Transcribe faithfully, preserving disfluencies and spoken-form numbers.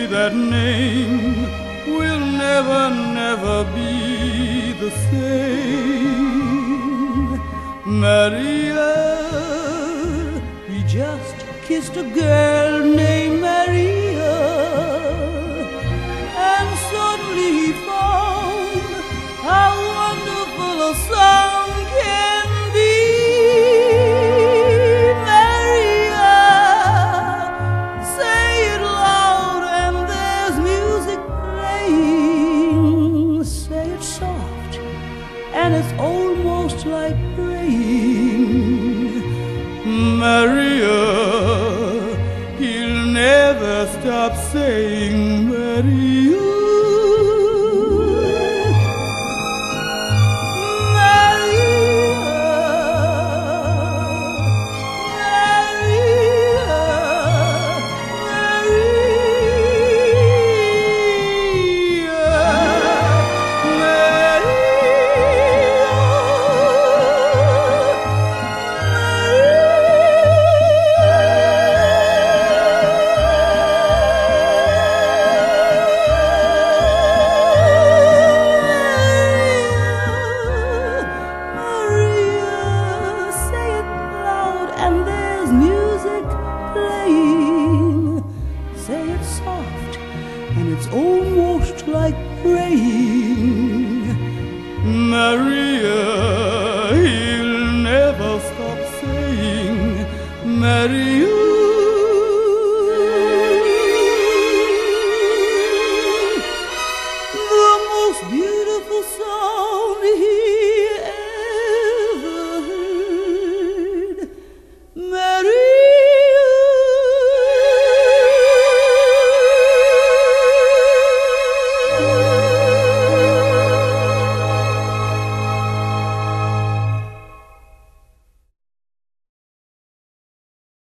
that name will never, never be the same. Maria, he just kissed a girl named Maria, and suddenly he found how wonderful a song can be. Maria, say it loud and there's music playing. Say it soft and it's almost like praying. Maria, he'll never stop saying Maria. And there's music playing. Say it soft and it's almost like praying. Maria.